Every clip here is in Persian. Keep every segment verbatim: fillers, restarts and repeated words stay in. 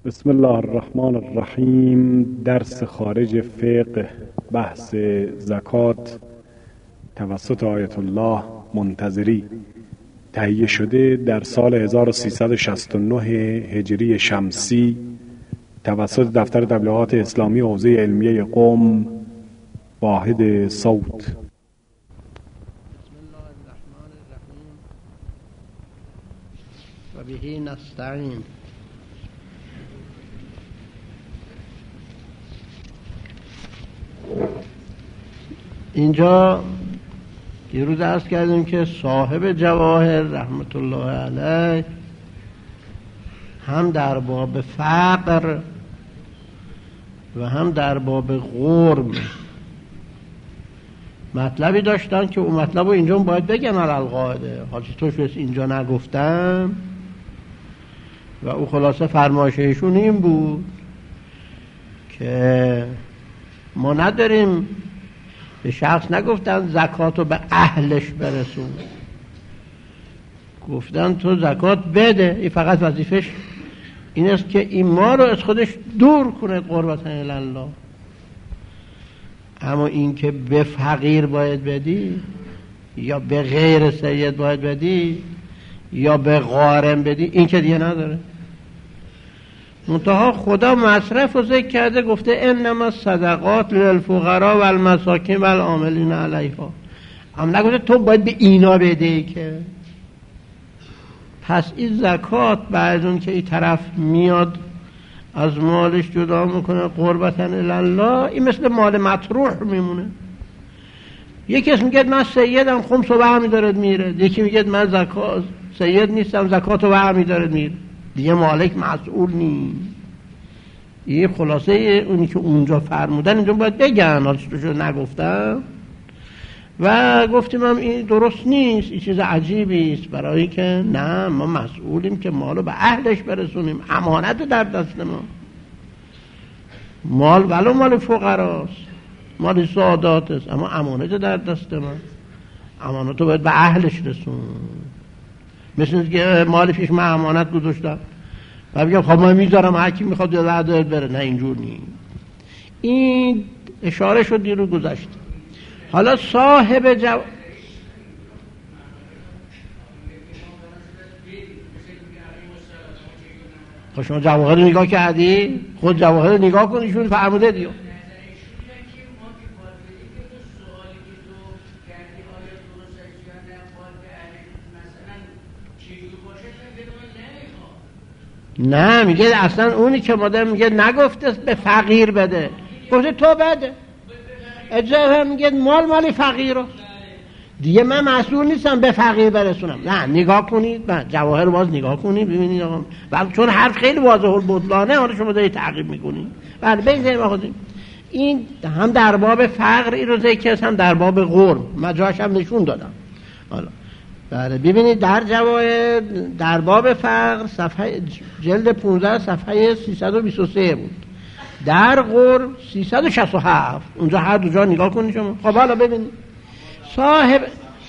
بسم الله الرحمن الرحیم. درس خارج فقه، بحث زکات توسط آیت الله منتظری، تهیه شده در سال هزار و سیصد و شصت و نه هجری شمسی توسط دفتر تبلیغات اسلامی حوزه علمیه قم، واحد صوت. بسم الله الرحمن الرحیم و به نستعین. اینجا دیروز عرض کردیم که صاحب جواهر رحمت الله علیه هم در باب فقر و هم در باب غرم مطلبی داشتن که اون مطلب رو اینجا باید بگن القاعده، حاجی توش اینجا نگفتم و او خلاصه فرمایششون این بود که ما نداریم، به شخص نگفتن زکات رو به اهلش برسون، گفتن تو زکات بده، این فقط وظیفش این است که این ما رو از خودش دور کنه قربتا الله. اما این که به فقیر باید بدی یا به غیر سید باید بدی یا به غارم بدی، این که دیگه نداره. منتها خدا مصرف رو ذکر کرده، گفته انما صدقات للفقراء و المساکین و العاملین علیها. هم نگفته تو باید به اینا بده که. پس این زکات بعد اون که این طرف میاد از مالش جدا میکنه قربتا الله، این مثل مال مطروح میمونه. یکی اسم میگه من سیدم خمس رو برمی دارد میره، یکی میگه من زکات سید نیستم زکات رو برمی دارد میره، دیگه مالک مسئول نیست. این خلاصه اونی که اونجا فرمودن اینجا باید بگن، حالا چطور نگفتم و گفتیم هم این درست نیست، این چیز عجیبی است، برای که نه، ما مسئولیم که مالو به اهلش برسونیم، امانت در دست ما. مال ولو مال فقراست، مال سادات است، اما امانت در دست ما، امانتو باید به اهلش رسون. مثل که مال پیش من امانت گذاشتم و بگم خب من میذارم هر کی میخواد یاد بره، نه اینجور نیست. این اشاره شد دیروز گذشت. حالا صاحب جو... خب شما جواهر رو نگاه کردی؟ خود جواهر رو نگاه کن، ایشون فرموده دیو. نه میگه اصلا اونی که مادر میگه نگفته به فقیر بده، گفته تو بده. اجازه میگه مال مالی فقیر است دیگه، من مسئول نیستم به فقیر برسونم. نه نگاه کنید، من جواهر باز نگاه کنید ببینید آقا، ولی چون حرف خیلی واضح البطلانه، حالا شما دارید تعقیب میکنید. بله بگذاریم آقا، این هم در باب فقر این رو ذکر، هم در باب غرم، من جاش هم نشون دادم. حالا بله ببینید در جواهر در باب فقر صفحه جلد پانزده صفحه سیصد و بیست و سه بود، در غرم سیصد و شصت و هفت، اونجا هر دو جا نگاه کنید شما. خب حالا ببینید صاحب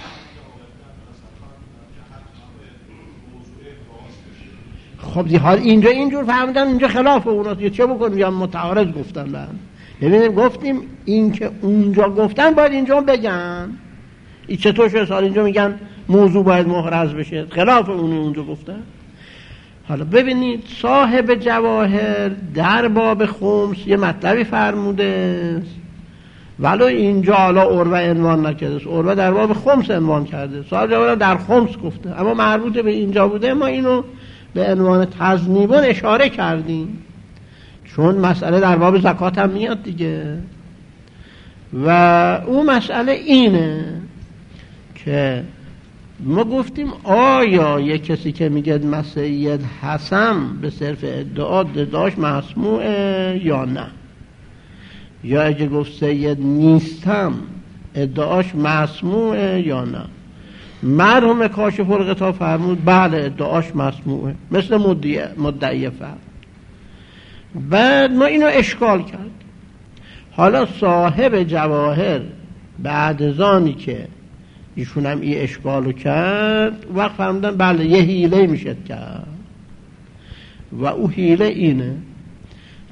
خب دی حال اینجا اینجور فهمیدن، اینجا خلاف اوناست، چه بکنیم یا متعارض گفتن. بله ببینید گفتیم این که اونجا گفتن باید اینجا بگن. این چطور شده سال اینجا میگن موضوع باید محرز بشه، خلاف اونی اونجا گفتن. حالا ببینید صاحب جواهر در باب خمس یه مطلبی فرموده است، ولو اینجا حالا عروه عنوان نکرده است، عروه در باب خمس عنوان کرده، صاحب جواهر در خمس گفته، اما مربوط به اینجا بوده، ما اینو به عنوان تذنیبون اشاره کردیم، چون مسئله در باب زکات هم میاد دیگه. و اون مسئله اینه که ما گفتیم آیا یک کسی که میگه من سید هستم به صرف ادعا ادعاش مسموعه یا نه، یا اگه گفت سید نیستم ادعاش مسموعه یا نه. مرحوم کاشف الغطا فرمود بله ادعاش مسموعه، مثل مدعی مدعی فرد. بعد ما اینو اشکال کرد. حالا صاحب جواهر بعد از آنی که ایشون هم این اشکالو کرد، وقت فهمدن بله یه حیله میشه کرد و او حیله اینه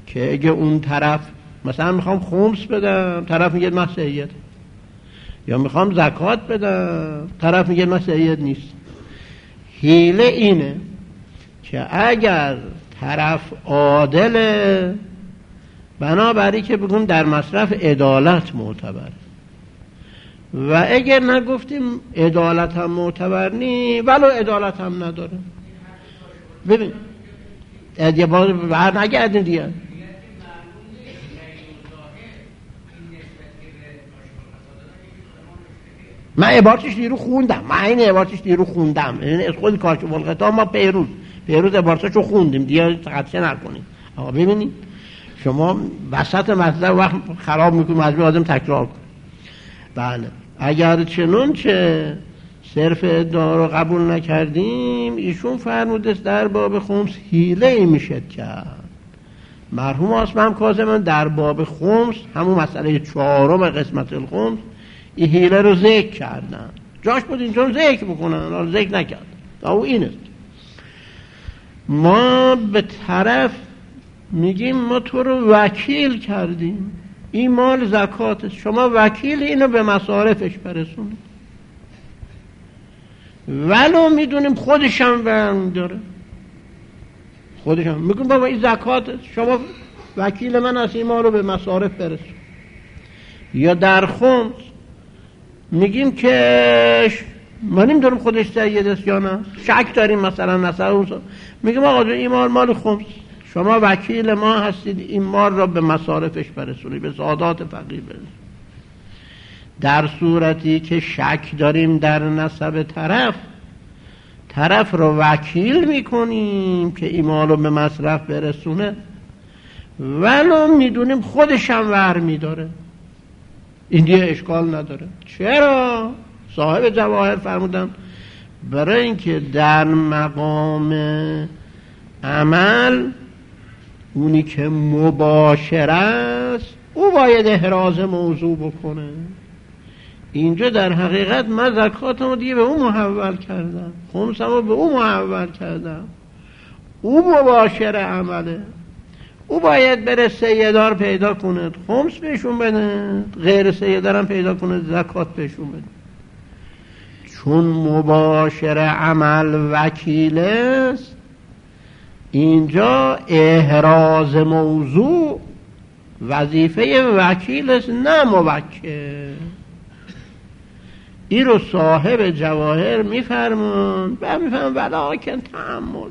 که اگه اون طرف مثلا میخوام خمس بدم، طرف میگه من سید، یا میخوام زکات بدم، طرف میگه من سید نیست. حیله اینه که اگر طرف عادله، بنابراین که بگم در مصرف عدالت معتبر، و اگر نگفتیم عدالت هم معتبر نی، ولو عدالت هم نداره. ببین یه بار بر نگردیم دیگه. من عبارتش دیرو خوندم، من این عبارتش دیرو خوندم، یعنی از خود کاشف الغطا ما پیروز پیروز عبارتشو خوندیم دیگه، تقصیر نکنیم. آقا ببینید شما وسط مطلب وقت خراب میکنید، مجبور آدم تکرار کن. بله اگر چنون که صرف ادعا رو قبول نکردیم، ایشون فرموده در باب خمس حیله ای میشه کرد. مرحوم آسمم کاظمی در باب خمس همون مسئله چهارم قسمت الخمس این حیله رو ذکر کردن، جاش بود اینجا ذکر بکنن، حالا ذکر نکردن. او اینه ما به طرف میگیم ما تو رو وکیل کردیم، این مال زکات، شما وکیل اینو به مصارفش برسونید، ولو میدونیم خودشم برمی داره، خودشم میگم بابا این زکات، شما وکیل من از این مال رو به مصارف برسون. یا در خمس میگیم که ما نمیدونیم خودش سید است یا نه، شک داریم مثلا مثلا میگیم آقا این مال مال خمس، شما وکیل ما هستید، این مال را به مصارفش برسونید، به سادات فقیر برسونید. در صورتی که شک داریم در نسب طرف، طرف رو وکیل میکنیم که این مال رو به مصرف برسونه، ولو میدونیم خودش هم ور میداره، این دیگه اشکال نداره. چرا؟ صاحب جواهر فرمودن برای اینکه در مقام عمل اونی که مباشر است او باید احراز موضوع بکنه. اینجا در حقیقت من زکاتمو دیگه به اون محول کردم، خمسمو به اون محول کردم، او مباشر عمله، او باید بره سیدار پیدا کنه خمس بهشون بده، غیر سیدارم پیدا کنه زکات بهشون بده. چون مباشر عمل وکیل است، اینجا احراز موضوع وظیفه وکیل است نه موکل. این رو صاحب جواهر میفرمون و میفرمون ولکن تأمل.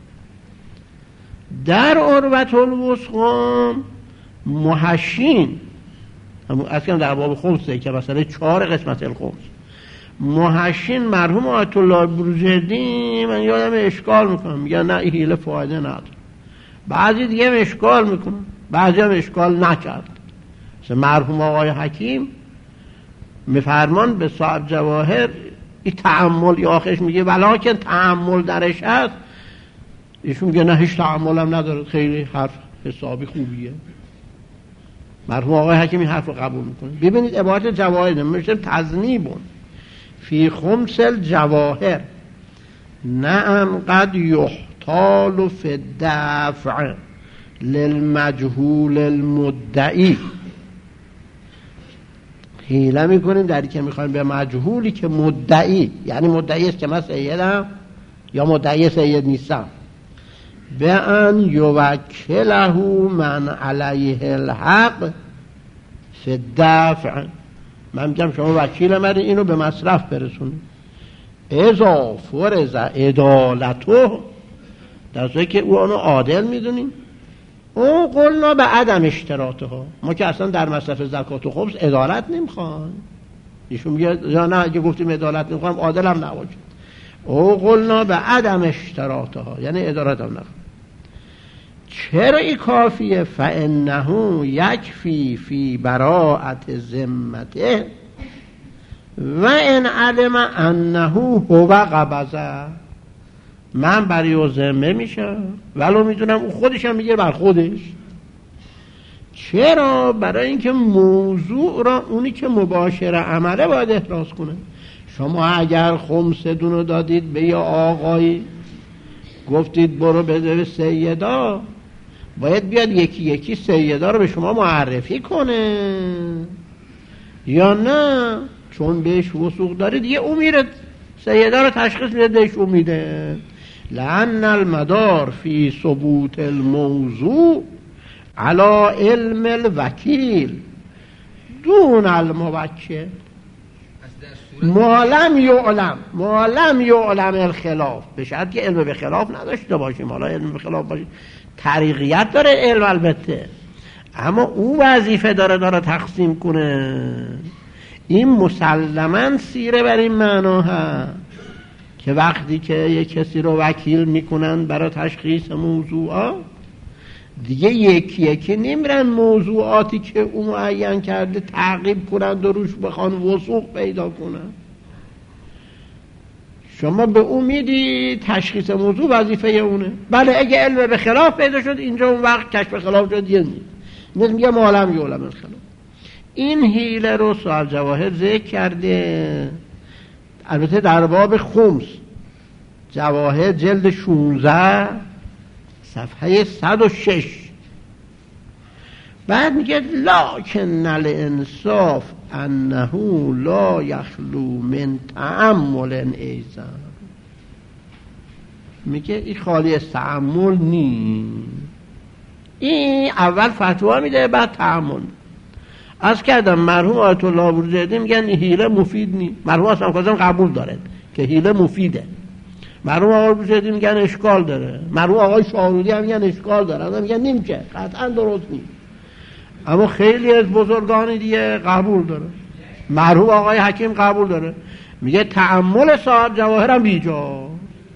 در عروة الوثقی محشین، اصلا در باب خمسه که مثلا چهار قسمت الخمس، محشین مرحوم آیت الله بروجردی من یادم اشکال میکنم، میگن نه این حیله فایده نداره، بعضی دیگه اشکال میکنن، بعضی هم اشکال نکرد. مثل مرحوم آقای حکیم میفرمان به صاحب جواهر این تأمل، یا آخرش میگه ولکن تأمل درش هست، ایشون میگه نه هیچ تأمل هم نداره، خیلی حرف حسابی خوبیه. مرحوم آقای حکیم این حرف رو قبول میکنه. ببینید عبارت جواهر میشه تذنیبون فی خمس الجواهر نعم قد یحتال فی الدفع للمجهول المدعی. حیله میکنیم در که میخوایم به مجهولی که مدعی، یعنی مدعی است که من سیدم یا مدعی سید نیستم، به ان یوکله من علیه الحق فی الدفع. من میگم شما وکیل من اینو به مصرف برسونید، اذا فرض عدالته، در صورتی که او آنو عادل میدونیم، او قلنا به عدم اشتراطها، ما که اصلا در مصرف زکات و خمس عدالت نمیخوان. ایشون میگه یا نه اگه گفتیم عدالت نمیخوام عادل هم نباشه، او قلنا به عدم اشتراطها، یعنی عدالت هم نخوام. چرا این کافیه؟ فانه یکفی فی براءت ذمته و ان علم انه هو قبضه. من برای او ذمه میشم ولو میدونم او خودش هم میگه بر خودش. چرا؟ برای اینکه موضوع را اونی که مباشر عمله باید احراز کنه. شما اگر خمس دونو دادید به یه آقایی، گفتید برو بده به سیدا، باید بیاد یکی یکی سیدا رو به شما معرفی کنه یا نه؟ چون بهش وثوق دارید یه او میره سیدا رو تشخیص میده بهش او میده. لأن المدار فی ثبوت الموضوع علی علم الوکیل دون الموکل ما لم یعلم ما لم یعلم الخلاف، به شرط که علم به خلاف نداشته باشیم. حالا علم به خلاف باشیم طریقیت داره علم البته، اما او وظیفه داره داره تقسیم کنه. این مسلماً سیره بر این معنا هست که وقتی که یک کسی رو وکیل میکنن برای تشخیص موضوعات دیگه یکی یکی نمیرن موضوعاتی که او معین کرده تعقیب کنند و روش بخوان وثوق پیدا کنن. شما به اون میدی تشخیص موضوع وظیفه اونه. بله اگه علم به خلاف پیدا شد اینجا اون وقت کشف خلاف شد یه نیست، مثل میگه معلم یعلم الخلاف. این حیله رو صاحب جواهر ذکر کرده، البته در باب خمس جواهر جلد شانزده صفحه صد و شش. بعد میگه لکن الانصاف انه لا یخلو من تأمل ایضا، میگه این خالی از تأمل نی. این اول فتوا میده بعد تأمل. از کردم مرحوم آیت الله بروجردی میگن این حیله مفید نی، مرحوم اصلا کازم قبول داره که حیله مفیده، مرحوم آقای بروجردی میگن اشکال داره، مرحوم آقای شاهرودی هم میگن اشکال داره، هم میگن نمیشه، قطعا درست نیست. اما خیلی از بزرگان دیگه قبول داره، مرحوم آقای حکیم قبول داره، میگه تأمل صاحب جواهر هم بیجا.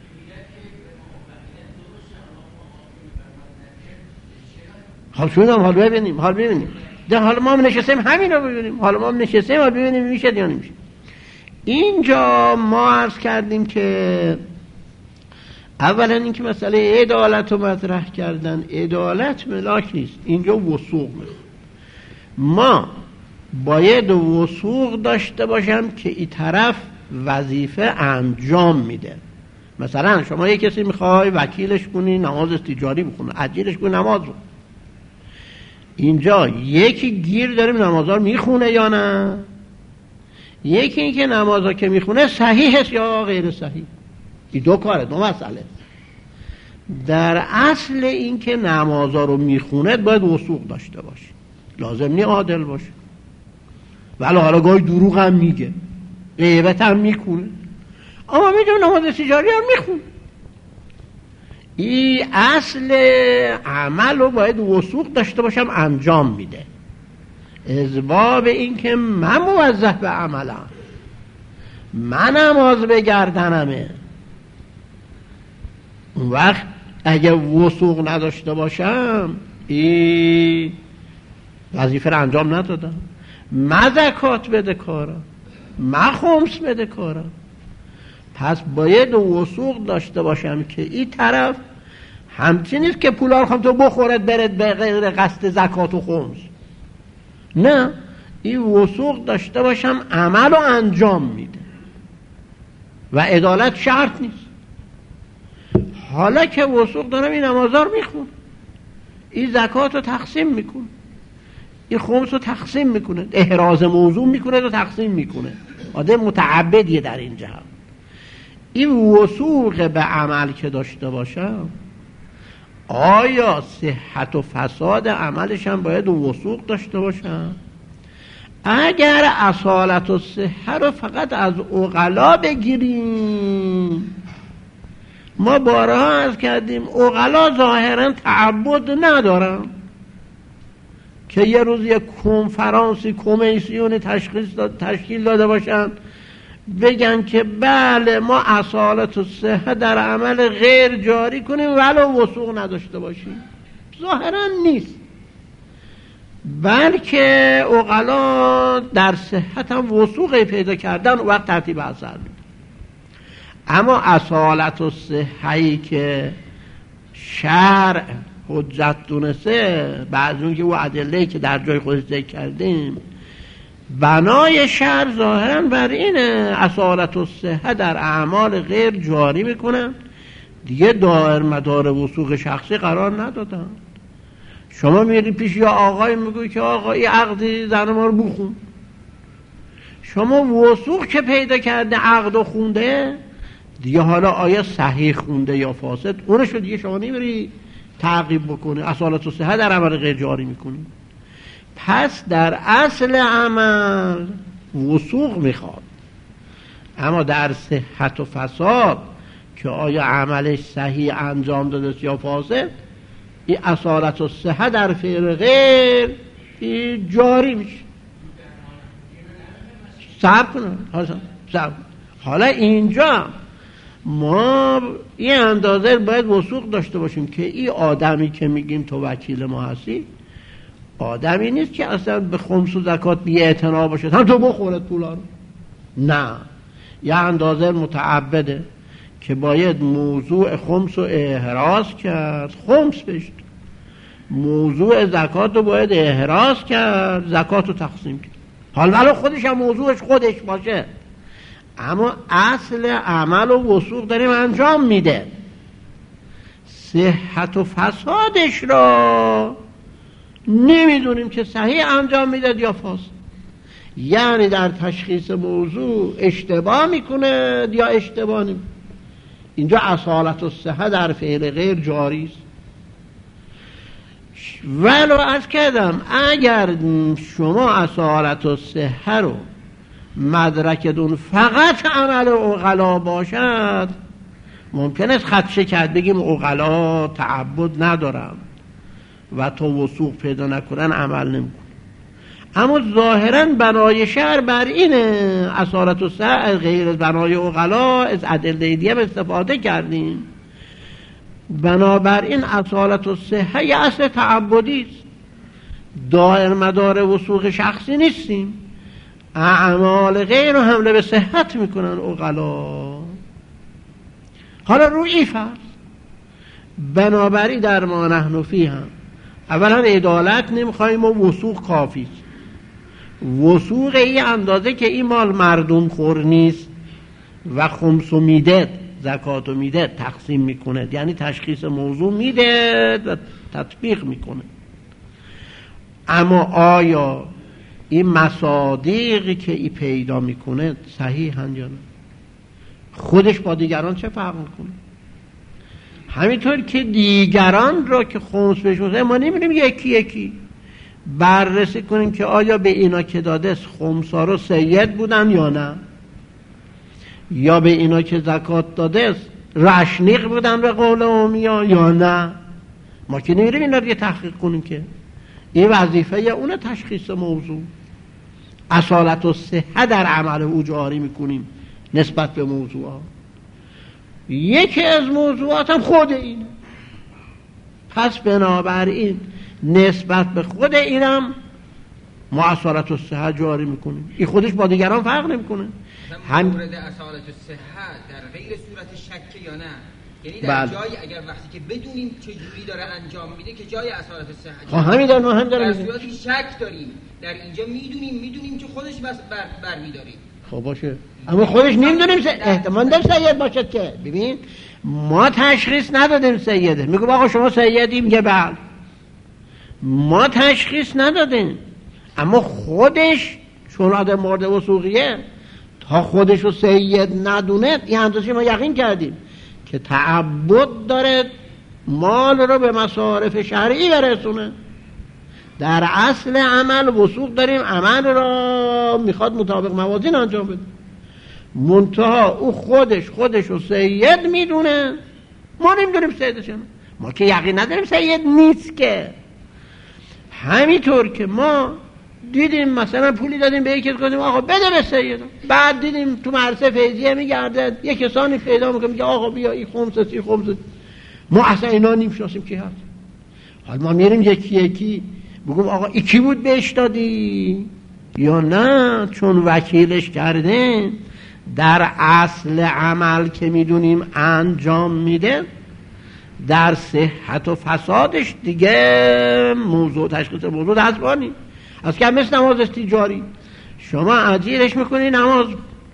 حال شونم حال ببینیم حال ببینیم ده حالا ما هم نشستیم همین رو ببینیم، حالا ما هم نشستیم حال ببینیم میشه یا نمیشه. اینجا ما عرض کردیم که اولا اینکه مسئله عدالت رو مطرح کردن، عدالت ملاک نیست، اینجا وثوق میخواد. ما باید وثوق داشته باشم که این طرف وظیفه انجام میده. مثلا شما یک کسی میخوای وکیلش کنی نماز تجاری بخونه، اجیرش کنی نماز رو، اینجا یکی گیر داریم نمازها رو میخونه یا نه، یکی این که نمازها که میخونه صحیح است یا غیر صحیح. این دو کاره، دو مسئله. در اصل این که نمازها رو میخونه باید وثوق داشته باشه، لازم نی عادل باشه، ولی حالا گاهی دروغ هم میگه، غیبت هم میکنه، اما میدونه نماز تجاری هم میخونه. این اصل عمل رو باید وثوق داشته باشم انجام میده، از باب این که من موظف به عملم، من نماز بگردنمه. اون وقت اگه وثوق نداشته باشم این وظیفه رو انجام ندادم. من زکات بده کارم، من خمس بده کارم، پس باید وثوق داشته باشم که این طرف همچین نیست که پولا رو خواهم تو بخورد برد به غیر قصد زکات و خمس. نه، این وثوق داشته باشم عمل رو انجام میده و عدالت شرط نیست. حالا که وثوق دارم این نمازها رو میخون، این زکات رو تقسیم میکنه، این خمس رو تقسیم میکنه، احراز موضوع میکنه و تقسیم میکنه، آدم متعبدیه در این جهت. این وثوق به عمل که داشته باشم، آیا صحت و فساد عملش هم باید وثوق داشته باشم؟ اگر اصالت و صحت رو فقط از عقلا بگیریم، ما بارها عرض کردیم عقلا ظاهرا تعبد ندارن که یه روز یک کنفرانسی کمیسیون تشخیص داد، تشکیل داده باشن بگن که بله ما اصالت و صحت در عمل غیر جاری کنیم ولو وثوق نداشته باشیم. ظاهرا نیست، بلکه عقلا در صحت هم وثوقی پیدا کردن و وقت ترتیب اثر میده. اما اصالت و صحتی که شرع حجت دونسته، بعض اون که او ادله‌ای که در جای خودش ذکر کردیم، بنای شرع ظاهرا بر اینه اصالت و صحت در اعمال غیر جاری میکنن، دیگه دائر مدار وثوق شخصی قرار ندادن. شما میری پیش یا آقای میگوی که آقا این عقد زن ما رو بخون، شما وثوق که پیدا کرده عقد و خونده دیگه، حالا آیا صحیح خونده یا فاسد اونشو دیگه شما نمیری تعقیب بکنه، اصالت و صحت در عمل غیر جاری میکنی. پس در اصل عمل وثوق میخواد، اما در صحت و فساد که آیا عملش صحیح انجام داده یا فاسد، این اصالت و صحت در فعل غیر جاری میشه. صبر کنم صبر. حالا اینجا ما این اندازه باید وثوق داشته باشیم که این آدمی که میگیم تو وکیل ما هستی آدمی نیست که اصلا به خمس و زکات بی اعتنا باشه هم تو بخورد پولا رو، نه، یه اندازه متعبده که باید موضوع خمس رو احراز کرد، خمس بشت، موضوع زکات رو باید احراز کرد، زکات رو تقسیم کرد. حال ولو خودش هم موضوعش خودش باشه، اما اصل عمل و وثوق داریم انجام میده. صحت و فسادش را نمیدونیم که صحیح انجام میده یا فاسد، یعنی در تشخیص موضوع اشتباه میکنه یا اشتباه نمیکنه. اینجا اصالت و صحت در فعل غیر جاری است. ولو از کردم اگر شما اصالت و صحت رو مدرکتون فقط عمل عقلا باشد، ممکن است خدشه کرد بگیم عقلا تعبد ندارم و تو وثوق پیدا نکنن عمل نمیکن. اما ظاهرا بنای شرع بر اینه، اصالت و صحت غیر بنای عقلا از ادله دیگه استفاده کردیم. بنابراین اصالت و صحت یه اصل تعبدی است، دائر مدار وثوق شخصی نیستیم. اعمال غیر رو حمله به صحت میکنن عقلا. حالا روی فرض بنابراین در ما نحن فیه هم اولا عدالت نمیخوایم و وثوق کافی است. وثوق این اندازه که این مال مردم خور نیست و خمس و میده زکات و میده تقسیم میکنه، یعنی تشخیص موضوع میده و تطبیق میکنه. اما آیا این مصادیقی که ای پیدا میکنه صحیح هن یا نه؟ خودش با دیگران چه فرق میکنه؟ همینطور که دیگران را که خمس بشوزه ما نمیدونیم یکی یکی بررسی کنیم که آیا به اینا که داده خمسا رو سید بودن یا نه، یا به اینا که زکات داده رشنیق بودن به قول اومیا یا نه. ما که نمیریم اینا رو یه تحقیق کنیم که این وظیفه اونه تشخیص موضوع. اصالت و صحت در عمل او جاری میکنیم نسبت به موضوعات. یکی از موضوعات هم خود اینه، پس بنابراین نسبت به خود اینم ما اصالت و صحت جاری میکنیم. این خودش با دیگران فرق نمیکنه. هم مورد اصالت و صحت در غیر صورت شک یا نه، یعنی در بله. جایی اگر وقتی که بدونیم چه جوری داره انجام میده که جای اصالت و صحت، خب همین در ما هم داره در صورتی شک داریم در اینجا میدونیم میدونیم که خودش بس بر, بر میداریم. خب باشه، اما خودش نمیدونیم احتمال داره سید باشد که ببین ما تشخیص ندادیم سیده، میگم آقا شما سیدی، میگه بله، ما تشخیص ندادیم. اما خودش چون آدم مورد وثوقیه تا خودش رو سید ندونه این اندازه ما یقین کردیم که تعبد داره مال رو به مصارف شرعی برسونه. در اصل عمل وثوق داریم، عمل رو میخواد مطابق موازین انجام بده، منتها او خودش خودش رو سید میدونه، ما نمیدونیم سیدش. ما که یقین نداریم سید نیست که. همینطور که ما دیدیم مثلا پولی دادیم به یکی گفتیم آقا بده به سید، بعد دیدیم تو مدرسه فیضیه میگرده یک کسانی پیدا میکنه میگه آقا بیا این خمسه سی خمسه، ما اصلا اینا نمیشناسیم کی هست. حالا ما میریم یکی یکی بگم آقا این کی بود بهش دادی یا نه، چون وکیلش کرده در اصل عمل که میدونیم انجام میده، در صحت و فسادش دیگه موضوع تشخیص موضوع دستبانی از که مثل نماز استیجاری شما اجیرش میکنی نماز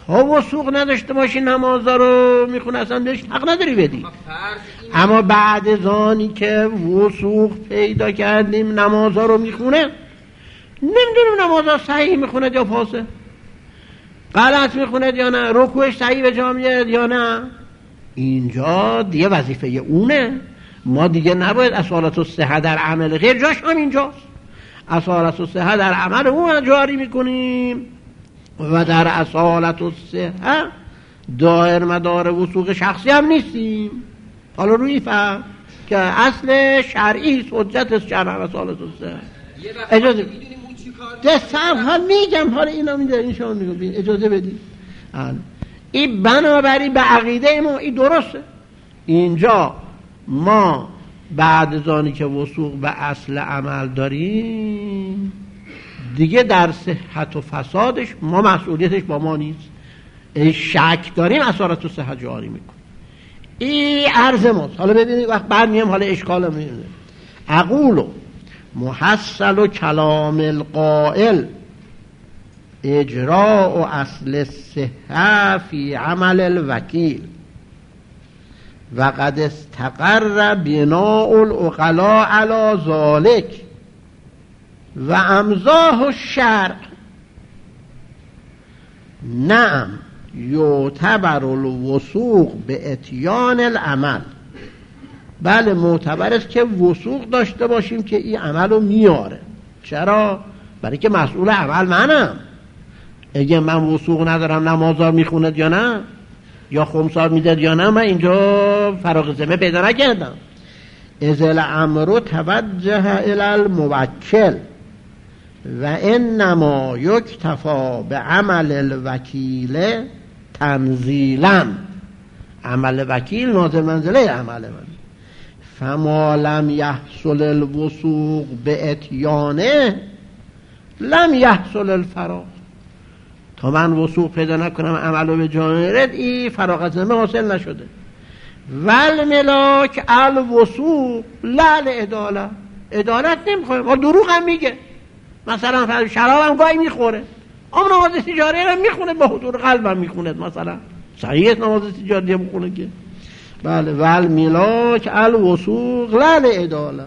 تا وثوق نداشته باشی نمازا رو میخونه اصلا بهش حق نداری بدی. اما بعد از آنی که وثوق پیدا کردیم نمازا رو میخونه، نمیدونیم نمازا صحیح میخونه یا فاسد، غلط میخونه یا نه، رکوعش صحیح به جا میاد یا نه، اینجا دیگه وظیفه اونه. ما دیگه نباید اصالت الصحه در عمل غیر، جاش هم اینجاست. اصالت الصحه در عمل اون جاری میکنیم و در اصالت الصحه دائر مدار وثوق شخصی هم نیستیم. حالا روی فهم که اصل شرعی حجت شرع اصالت الصحه. اجازه دستم هم میگم، حالا اینا میده این شما میگم اجازه بدید. این بنابراین به عقیده ما این درسته. اینجا ما بعد از آنی که وثوق به اصل عمل داریم دیگه در صحت و فسادش ما مسئولیتش با ما نیست. این شک داریم اصالت و صحت جاری میکنیم. این عرض ماست. حالا ببینید وقت بعد میم حالا اشکال میبینید. اقولو محصل و کلام القائل اجراء و اصل الصحه فی عمل الوکیل و قد استقر بناء العقلاء علی ذلک و امضاه الشرع. نعم یعتبر الوثوق به اتیان العمل. بله معتبر است که وثوق داشته باشیم که این عمل رو میاره. چرا؟ برای که مسئول عمل منم. اگه من وثوق ندارم نمازار میخوند یا نه، یا خمسار میداد یا نه، من اینجا فراغ ذمه پیدا نکردم. اذ الامر توجه الی الموکل و انما یکتفا به عمل الوکیل تنزیلا. عمل وکیل نازل منزله عمل من. فما لم یحصل الوثوق به اتیانه لم یحصل الفراغ. تا من وثوق پیدا نکنم عملو به جای رد، این فراغت ذمه حاصل نشده. والملاک الوثوق لا العداله. عدالت نمیخوره، ما دروغ هم میگه. مثلا شراب هم گاهی میخوره، اما نماز تجاری هم میخونه، با حضور قلب هم میخونه. مثلا صحیح است نماز تجاری هم میخونه که بله. والملاک الوثوق لا العداله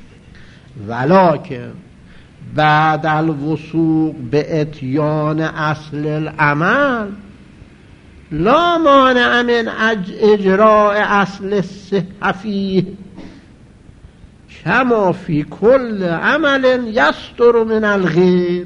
ولکن بعد الوثوق به اتیان اصل العمل لا مانع من اجراء اصل الصحه فیه کما فی کل عمل یستر من الغیر.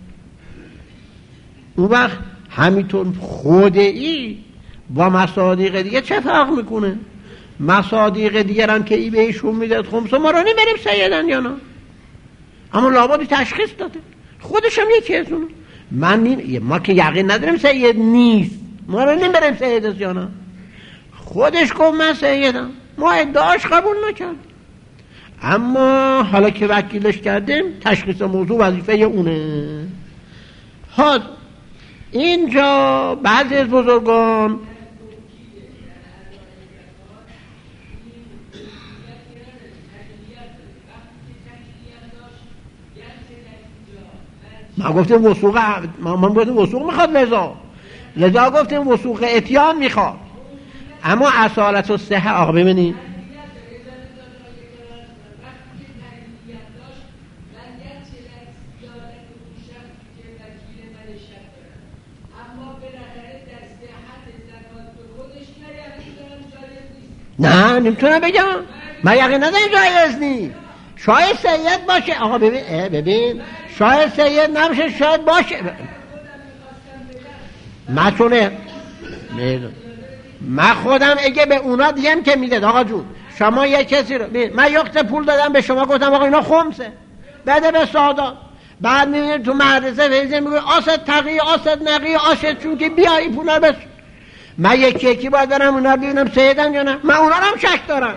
اون وقت همینطور خودی با مصادیق دیگه چه فرق میکنه؟ مصادیق دیگر هم که ای بهشون میداد خمسه ما رو نمیریم سیدن یا نه، اما لابد تشخیص داده خودش هم یکی از اونه. من نیم... ما که یقین نداریم سید نیست، ما رو نمیریم سید است یا نه. خودش گفت من سیدم، ما ادعاش قبول نکرد، اما حالا که وکیلش کردیم تشخیص موضوع وظیفه اونه. ها اینجا بعضی از بزرگان ما گفتیم وثوق ما ما گفتیم وثوق میخواد، لذا لذا گفتیم وثوق اتیان میخواد. اما اصالت الصحه آقا ببینید نه نمیتونم بگم، من یقین ندارم جایز نیست. شاید سید باشه آقا ببین ببین شاید سید نمیشه، شاید باشه. من چونه من خودم اگه به اونا دیم که میداد آقا جون شما یک کسی رو ببین، من یکت پول دادم به شما گفتم آقا اینا خمسه بده به سادات، بعد میبینید تو مدرسه فیضه میگه آسد تقی آسد نقی آسد چون که بیایی پولا بس. من یکی یکی باید برم اونا ببینم سیدن یا نه. من اونا رو هم شک دارم.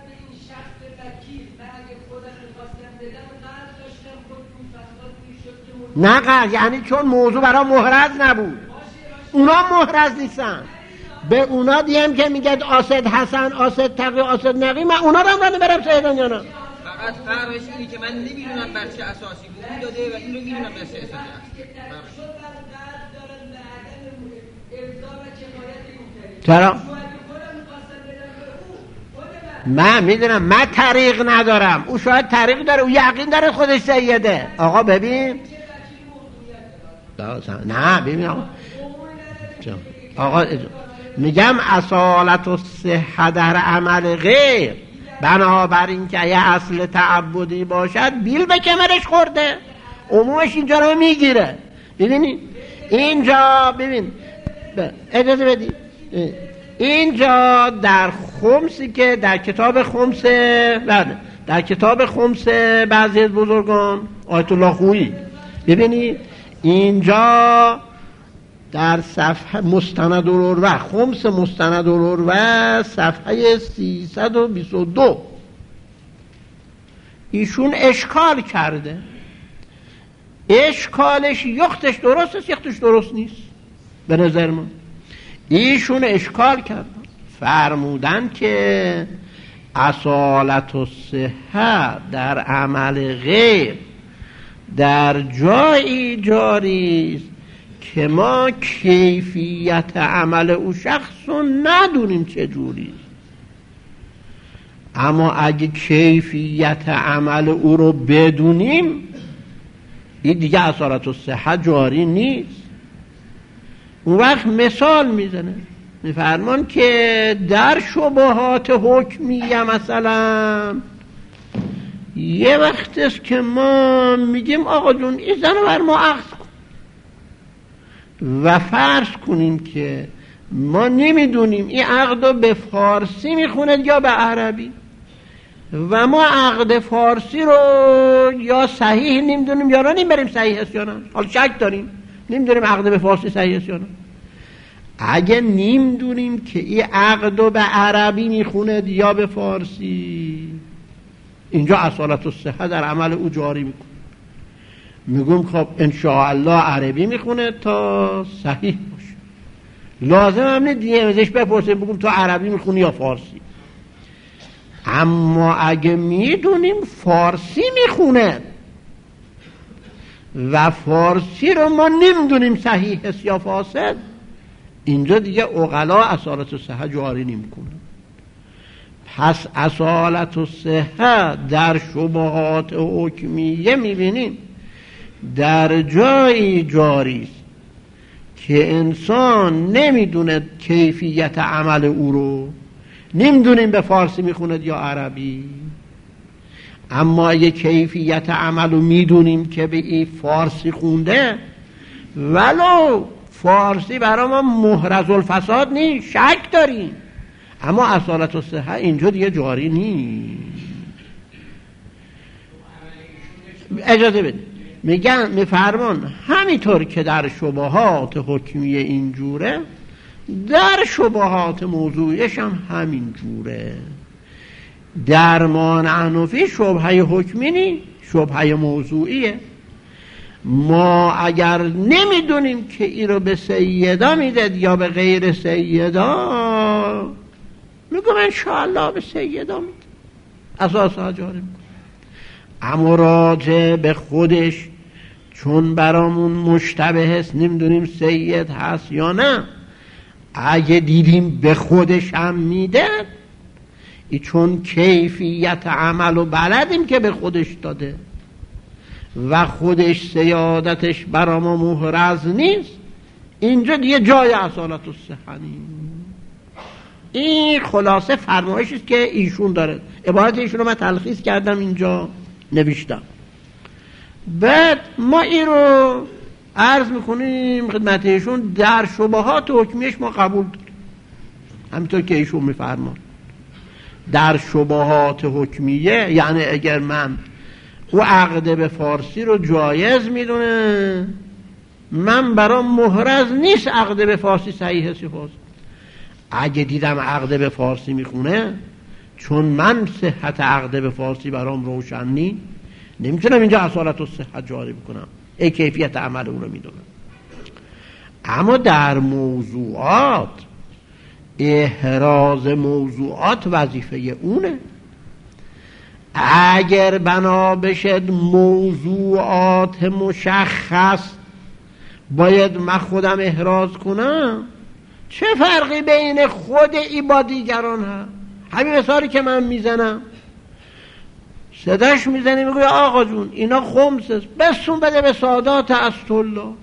نه قرد یعنی چون موضوع برای محرز نبود، اونا محرز نیستن. به اونا دیم که میگه آسد حسن آسد تقی آسد نقی، من اونا رو هم برم سیدن یا نه. فقط فرقش اینه که من نمیدونم بر چه اساسی بود داده و این رو میدونم بر چه اساسی. چرا؟ من میدونم من طریق ندارم، او شاید طریق داره، او یقین داره خودش سیده. آقا ببین نه ببین آقا آقا میگم اصالت و صحه در عمل غیر، بنابراین که یه اصل تعبدی باشد بیل به کمرش خورده، عمومش اینجا رو میگیره. ببینید اینجا، ببین اجازه بدی، اینجا در خمسی که در کتاب خمس بعد در کتاب خمس بعضی از بزرگان آیت الله خویی، ببینید اینجا در صفحه مستند الاروه، خمس مستند الاروه صفحه سیصد و بیست و دو ایشون اشکال کرده. اشکالش یختش درست است، یختش درست نیست به نظر من. ایشون اشکال کردن، فرمودن که اصالت و صحه در عمل غیر در جایی جاری است که ما کیفیت عمل او شخص رو ندونیم چجوری، اما اگه کیفیت عمل او رو بدونیم این دیگه اصالت و صحه جاری نیست. اون وقت مثال میزنه، میفرمان که در شبهات حکمیه مثلا یه وقت است که ما میگیم آقا جون این زن رو بر ما اخذ کن و فرض کنیم که ما نمیدونیم این عقد رو به فارسی میخونه یا به عربی، و ما عقد فارسی رو یا صحیح نمیدونیم یا را نمیبریم صحیح است یا نه، حالا شک داریم نمیدونیم عقد به فارسی صحیح است یا نه. اگه نمیدونیم که این عقد رو به عربی میخونه یا به فارسی، اینجا اصالت الصحه در عمل او جاری میکنه. میگم خب انشاءالله عربی میخونه تا صحیح باشه، لازم هم نه دیگه ازش بپرسیم بگم تو عربی میخونی یا فارسی. اما اگه میدونیم فارسی میخونه و فارسی رو ما نمیدونیم صحیح است یا فاسد، اینجا دیگه عقلا اصالت الصحه جاری نمیکنه. پس اصالت الصحه در شبهات حکمیه میبینیم در جایی جاری است که انسان نمیدونه کیفیت عمل او رو، نمیدونیم به فارسی میخونه یا عربی، اما اگه کیفیت عمل رو میدونیم که به این فارسی خونده، ولو فارسی برای ما محرز الفساد نیست، شک داریم، اما اصالت الصحه اینجا دیگه جاری نیست. اجازه بده، میگن میفرمان همینطور که در شبهات حکمیه اینجوره، در شبهات موضوعیش هم همین جوره. در ما نحنفی شبهه حکمی نی، شبهه موضوعیه. ما اگر نمیدونیم که این رو به سیدا میدد یا به غیر سیدا، میگم انشاءالله به سیدا میده، اساسا جاری میکنه. اما راجع به خودش چون برامون مشتبه هست، نمیدونیم سید هست یا نه، اگه دیدیم به خودش هم میده، ای چون کیفیت عمل و بلدیم که به خودش داده و خودش سیادتش برا ما محرز نیست، اینجا دیگه جای اصالت الصحه نیست. این خلاصه فرمایشی است که ایشون داره. عبارت ایشون رو من تلخیص کردم اینجا نوشتم. بعد ما این رو عرض میکنیم خدمت ایشون، در شبهات حکمیش ما قبول داریم، همینطور که ایشون میفرمان در شبهات حکمیه، یعنی اگر من او عقد به فارسی رو جایز میدونه، من برام محرز نیست عقد به فارسی صحیح است یا فاسد. اگه دیدم عقد به فارسی میخونه، چون من صحت عقد به فارسی برام روشن نیست، نمیتونم اینجا اصالت و صحت جاری بکنم، ای کیفیت عمل اون رو میدونم. اما در موضوعات، احراز موضوعات وظیفه اونه. اگر بنا بشد موضوعات مشخص باید من خودم احراز کنم، چه فرقی بین خود ای با دیگران هست؟ همین مثالی که من میزنم، صداش میزنی میگوی آقا جون اینا خمس است، بسون بده به سادات اسطالله.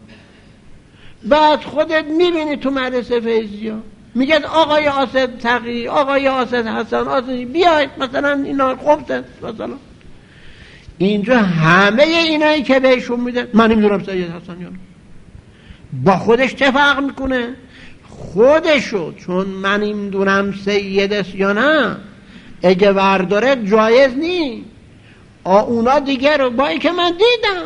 بعد خودت میبینی تو مدرسه فیضیا میگه آقای آسد تقی، آقای آسد حسن، آسد بیاید مثلا اینا خمس است مثلا. اینجا همه اینایی که بهشون میده، من نمیدونم سید حسن یا نه، با خودش چه فرق میکنه؟ خودشو چون من نمیدونم سید است یا نه اگه ورداره جایز نی. اونا دیگه رو با ای که من دیدم.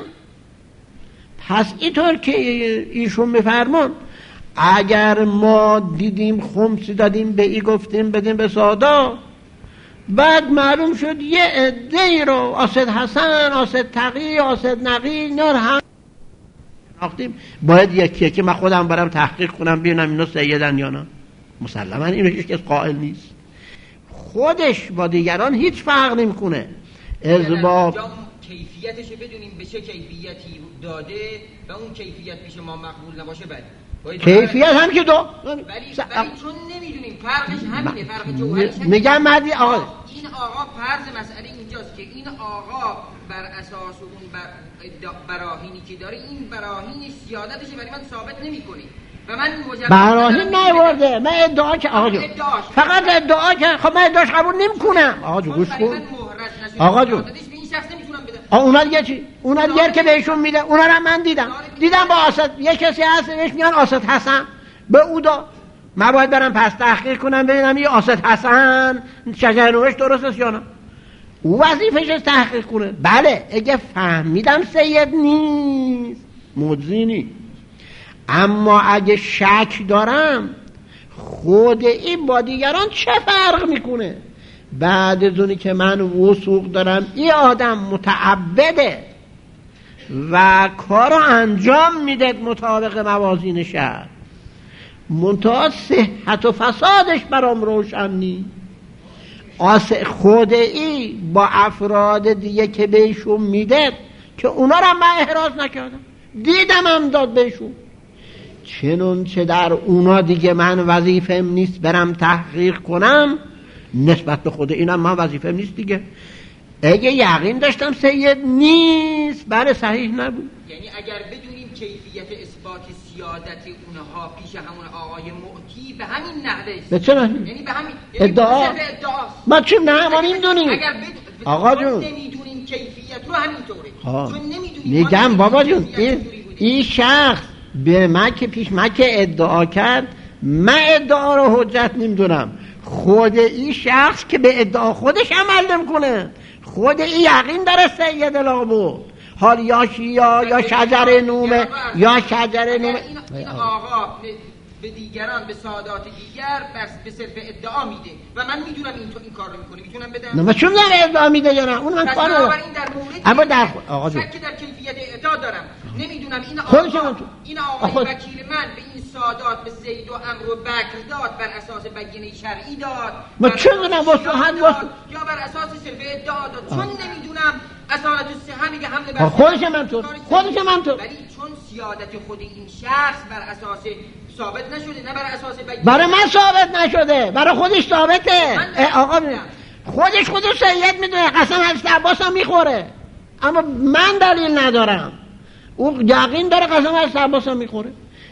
پس اینطور که ایشون میفرمان اگر ما دیدیم خمسی دادیم به ای گفتیم بدیم به سادا، بعد معلوم شد یه عده‌ای رو آسد حسن، آسد تقی، آسد نقی اینا هم ناختیم، باید یکی که من خودم برم تحقیق کنم ببینم اینا سیدن یا نه. مسلما اینو هیچ کس قائل نیست. خودش با دیگران هیچ فرق نمیکنه. ازباب کیفیتش بدونیم به چه کیفیتی داده و اون کیفیت پیش ما مقبول نباشه بله. کیفیت هم که دو ولی ولی چون نمیدونیم فرقش همینه، فرق جوهرش همینه. میگم مردی آقا این آقا فرض مسئله اینجاست که این آقا بر اساس اون بر براهینی که داره این براهین زیادتشه ولی من ثابت نمی‌کنی و من مجرد براهین نیورده. من ادعا که آقا جون فقط ادعا که خب من ادعاش قبول نمی‌کنم. آقا جون گوش کن آقا جون اونا دیگه چی؟ اونا دیگه که بهشون میده اونا رو من دیدم دیدم با آسد یک کسی هست بهش میگن آسد حسن به او دا من باید برم پس تحقیق کنم ببینم این آسد حسن شجر نوش درست است یا نه. او وظیفه‌ش تحقیق کنه. بله اگه فهمیدم سید نیست مجزی نیست، اما اگه شک دارم خود این با دیگران چه فرق میکنه؟ بعد از اونی که من وثوق دارم این آدم متعبده و کارو انجام میده مطابق موازین شرع، منتها صحت و فسادش برام روشن نیست. خود ای با افراد دیگه که بهشون میده که اونا رو من احراز نکردم دیدم هم داد بهشون، چنون چه در اونا دیگه من وظیفه‌ام نیست برم تحقیق کنم، نسبت به خود اینم من وظیفه‌ام نیست دیگه. اگه یقین داشتم سید نیست بله صحیح نبود. یعنی اگر بدونیم کیفیت اثبات سیادت اونها پیش همون آقای معطی به همین نحوه است، به چه نحوه؟ یعنی به همین ادعا ما چی نه ما نمیدونیم. اگر آقا جون نمیدونیم کیفیت رو همینطوره چون نمیدونیم. میگم بابا جون این این شخص به من که پیش من که ادعا کرد من ادعا رو حجت نمیدونم، خود این شخص که به ادعا خودش عمل نمیکنه، خود این یقین داره سید لابد حال یا شیعه یا شجر نومه یا شجر نومه این آقا به دیگران به سادات دیگر بس به صرف ادعا میده و من میدونم این تو این کار رو میکنه میتونم بدم. نه من چون داره ادعا میده یا نه اون من کار ندارم. اما در آقا جون شک در کیفیت ادعا دارم نمیدونم این آقا این آقا وکیل من به این سادات به زید و عمرو و بکر داد بر اساس بیانیه شرعی داد ما چه میدونم واسه حد واسه یا بر اساس صرف ادعا داد چون نمیدونم اصالت الصحه میگه حمله بر خودش من تو خودش من تو ولی چون سیادت خود این شخص بر اساس ثابت نشده نه بر اساس بیانیه برای من ثابت نشده برای خودش ثابته. آقا خودش خودش سید میدونه قسم حضرت عباس هم میخوره اما من دلیل ندارم، او یقین داره قسم حضرت عباس هم میخوره.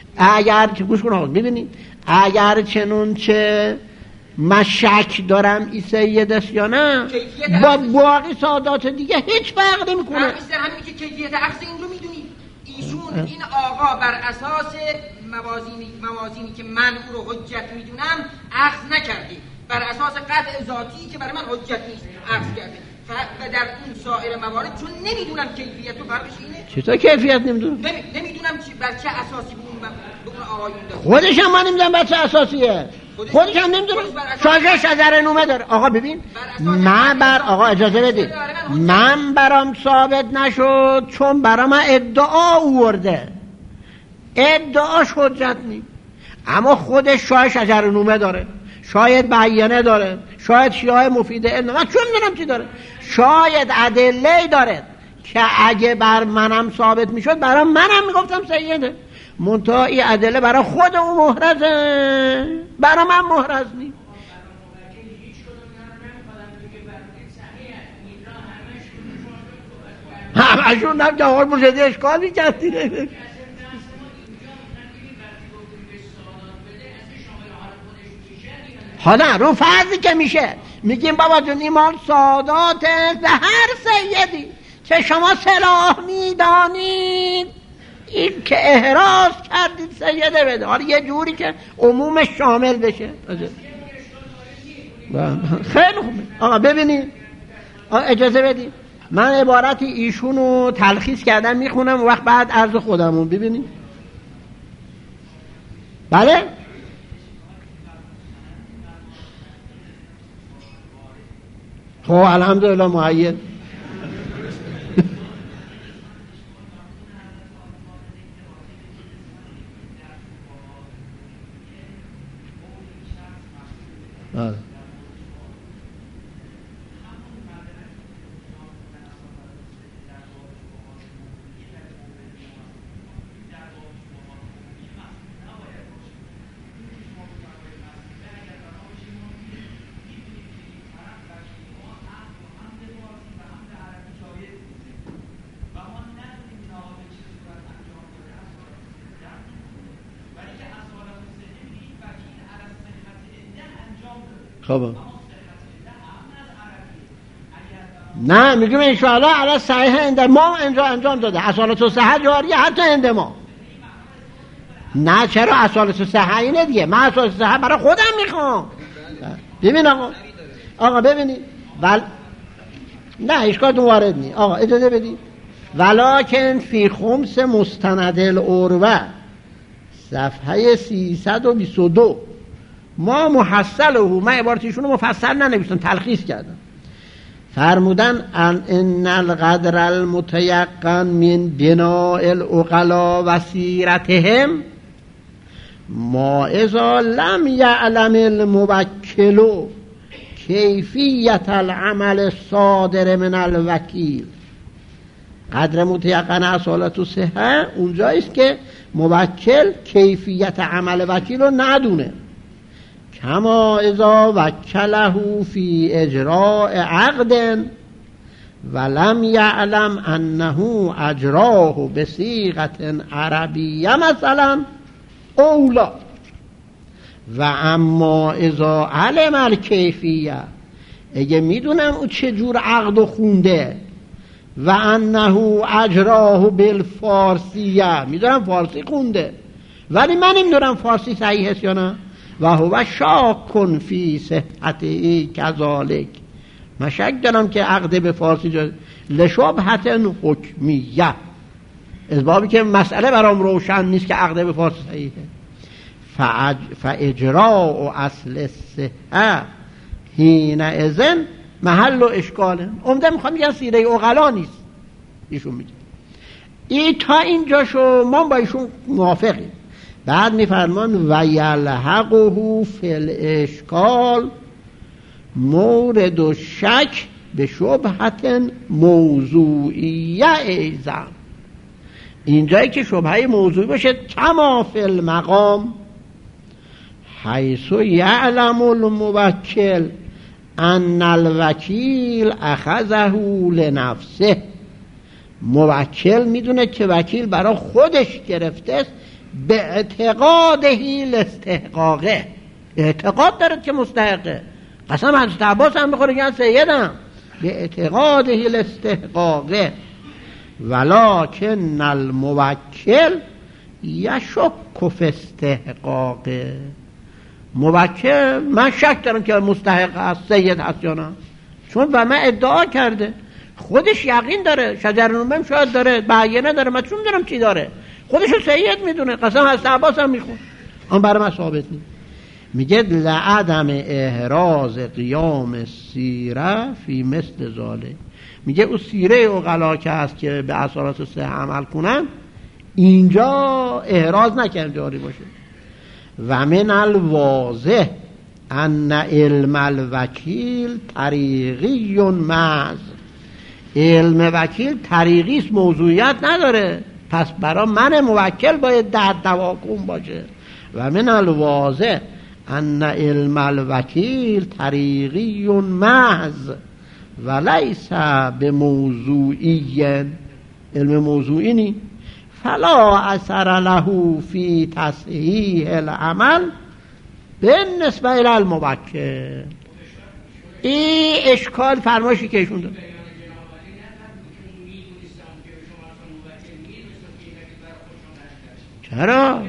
اگر که گوش کن آقا ببینید اگر چنون چه من شک دارم این سید است یا نه با باقی سادات دیگه هیچ فرق نمیکنه. همین همین که کیفیت عکس این رو میدونید ایشون این آقا بر اساس موازینی موازینی که من او رو حجت میدونم اخذ نکرده، بر اساس قطع ذاتی که برای من حجت نیست اخذ کرده و در اون سایر موارد چون نمیدونم کیفیت و فرقش اینه. چطور کیفیت نمیدونم؟ نمی... نمیدونم چی بر چه اساسی به اون به اون آقایون داره. خودش هم من نمیدونم بر چه اساسیه. خودش هم نمیدونم. شاید شجر نومه داره. آقا ببین من بر آقا اجازه بدید من برام ثابت نشد چون برام ادعا آورده، ادعاش حجت نیست، اما خودش شاید شجر نومه داره، شاید بیانه داره، شاید شیعه مفید علم، من چون میدونم چی داره، شاید ادله داره که اگه بر منم ثابت میشد برام منم میگفتم سیده، منتها این ادله برای خود اون محرزه، برای من محرز نیست. همشون هم جواب مجده اشکال میکردی. حالا رو فرضی که میشه میگیم بابا جون ایمان سادات به هر سیدی که شما صلاح میدانید این که احراز کردید سیده بده، حالا یه جوری که عمومش شامل بشه. خیلی خوبه آقا ببینید، آقا اجازه بدید من عبارت ایشونو تلخیص کردم میخونم و وقت بعد عرض خودمون ببینید. بله خب الحمدلله معید. آره خب نه میگم انشاءالله علی صحیح عند ما انجام داده، اصالت و صحت جاریه حتی عند ما. نه چرا اصالت و صحت اینه دیگه، من اصالت و صحت برای خودم میخوام. ببین آقا آقا ببینید ول... نه اشکالتون وارد نی آقا اجازه بدید. ولکن فی خمس مستند العروه صفحه سیصد و بیست و دو ما محصله، من عبارتیشون رو مفصل ننوشتم تلخیص کردم، فرمودن ان ان القدر المتيقن من بناء العقلاء و سیرتهم ما اذا لم يعلم الموکل کیفیت العمل الصادر من الوکیل. قدر متیقن اصالت و صحه اونجاییست که موکل کیفیت عمل وکیل رو ندونه. کما اذا وکله فی اجراء عقد ولم یعلم انه اجراه بصیغه عربیه مثلا اولا، و اما اذا علم الکیفیه اگه میدونم او چه جور عقد خونده و انه اجراه بالفارسیه میدونم فارسی خونده ولی من نمیدونم فارسی صحیح است یا نه، و هو شاک فی صحته کذالک، من شک دارم که عقد به فارسی جا لشبهت حکمیه، از بابی که مسئله برام روشن نیست که عقد به فارسی صحیحه. فاج... فاجراء اصل الصحه حین اذن محل و اشکاله. عمده میخوام بگم سیره عقلا نیست ایشون میگه. ای تا اینجا شو ما با ایشون موافقیم. بعد میفرمان و یلحقه فی الاشکال مورد و شک به شبهت موضوعیه ایزم، اینجایی که شبهه موضوعی باشه کما فی المقام حیث یعلم الموکل ان الوکیل اخذه لنفسه، موکل میدونه که وکیل برای خودش گرفته است به اعتقادهی لاستحقاقه، اعتقاد داره که مستحقه، قسم حضرت عباس هم بخوره که سیدم به اعتقادهی لاستحقاقه، ولکن الموکل یشک فی استحقاقه، موکل من شک دارم که مستحق است سید هست یا نه، چون و من ادعا کرده خودش یقین داره، شجرنامه شاید داره، بیانیه داره، من چون میدونم چی داره، خودشو سید میدونه، قسم حضرت عباس هم میخون، اون برای من ثابت نیست. میگه لعدم احراز قیام سیره فی مثل ذالک، میگه او سیره عقلا که هست که به اصالت سه عمل کنن اینجا احراز نکرد جاری باشه. و من الواضح ان علم الوکیل طریقی محض، علم وکیل طریقی است، موضوعیت نداره، پس برای من موکل باید در دواکون باشه. و من الواضح ان علم الوکیل طریقی محض ولیس به موضوعی، علم موضوعی نی، فلا اثر له فی تصحیح العمل بالنسبه الی الموکل. این اشکال فرمایشی که ایشون داد. چرا؟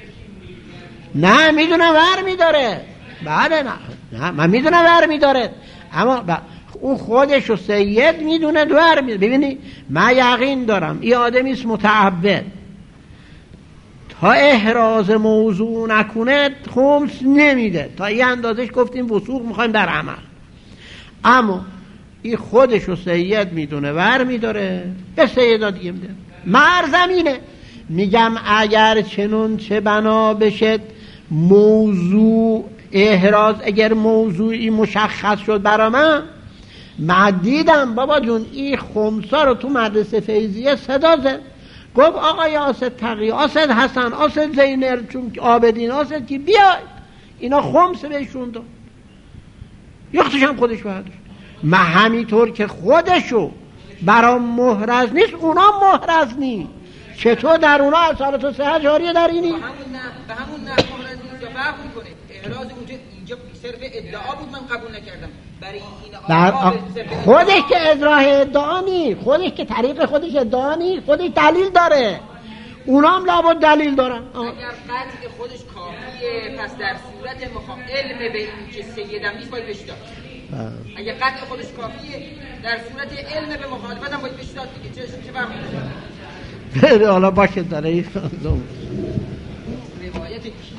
نه میدونم ور میداره. بله نه نه من میدونم ور میداره، اما ب... او خودشو سید میدونه ور میداره. ببینی من یقین دارم این آدمی است متعبد، تا احراز موضوع نکنه خمس نمیده. تا این اندازش گفتیم وثوق میخوایم در عمل، اما این خودشو سید میدونه ور میداره، به سیدا دیگه میده. مرزمینه میگم اگر چنون چه بنا بشه موضوع احراز، اگر موضوعی مشخص شد برا من، من دیدم بابا جون این خمسا رو تو مدرسه فیضیه صدا زد، گفت آقای آسد تقی، آسد حسن، آسد زینر، چون آبدین، آسد که بیاید اینا خمس بهشون داد، یختش هم خودش برداشت. من همینطور که خودشو برا محرز نیست اونا محرز نیست، چطور در اونا اثرات و صحت جاریه در اینی؟ به همون نه به همون نه محرز نیست یا فرق میکنه. احراز اونجا اینجا صرف ادعا بود، من قبول نکردم. برای این آقا خودش که ادعای ادعا نیست، خودش که طریق خودش ادعا نیست، خودش دلیل داره، اونا هم لابد دلیل دارن. اگر قطع خودش کافیه پس در صورت مخام علم به این که سیدم نیست باید بهش داد. اگر قطع خودش کافیه در صورت علم به مخالفت هم باید بهش داد دیگه. چه چه فرقی داره؟ حالا باشه داره این روایت